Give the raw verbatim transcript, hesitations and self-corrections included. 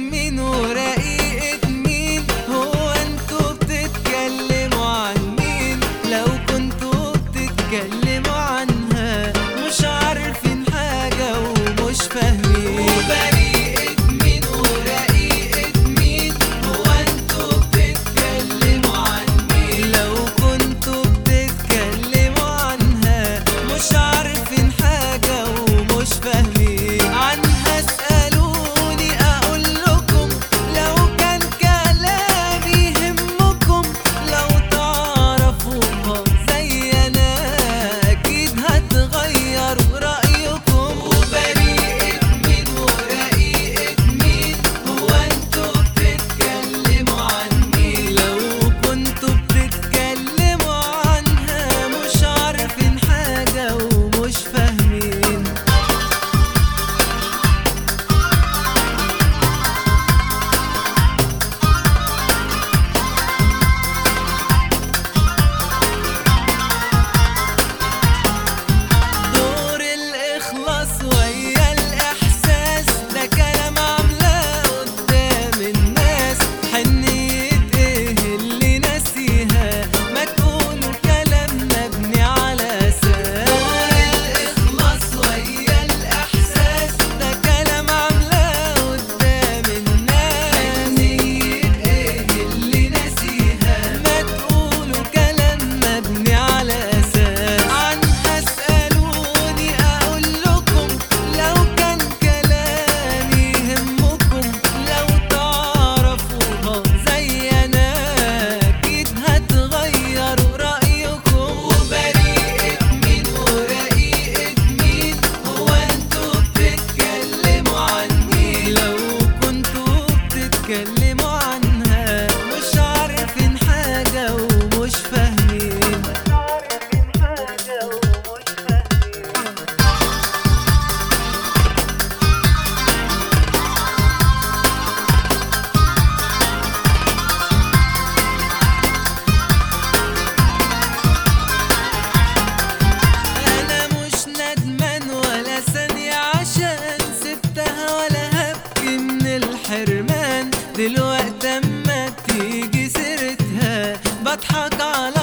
مين ورقيقة مين؟ هو انتوا بتتكلموا عن مين؟ لو كنتوا بتتكلموا عنها مش عارفين حاجة ومش فاهمين. وبريئة مين ورقيقة مين؟ هو انتوا بتتكلموا عن مين؟ لو كنتوا بتتكلموا عنها مش عارفين حاجة ومش فاهمين. عنها اسألوني أقول لكم، لو كان كلامي يهمكم، لو تعرفوها زي أنا أكيد هتغيروا رأيكم. وبريئة مين ورقيقة مين؟ هو انتوا بتتكلموا عن مين؟ لو كنتوا بتتكلموا عنها مش عارفين حاجة ومش فاهمين. دور الإخلاص ويا الإحساس ده كلام عاملاه قدام الناس. حنية إيه اللي ناسيها؟ ما تقولوا كلام مبني على أساس. دور الإخلاص ويا الإحساس ده كلام عاملاه قدام الناس. حنية إيه اللي ناسيها؟ ما تقولوا كلام مبني على أساس. عنها اسألوني أقول لكم، لو كان كلامي يهمكم، لو تعرفوها زي أنا أكيد هتغيروا رأيكم. وبريئة مين ورقيقة مين؟ هو انتوا بتتكلموا عن مين؟ لو كنتوا بتتكلموا عنها مش عارفين حاجة ومش فاهمين. مش عارفين حاجة ومش فاهمين. أنا مش ندمان ولا ثانية عشان سبتها، ولا هبكي من الحرمان. دلوقتي أما تيجي سيرتها بضحك على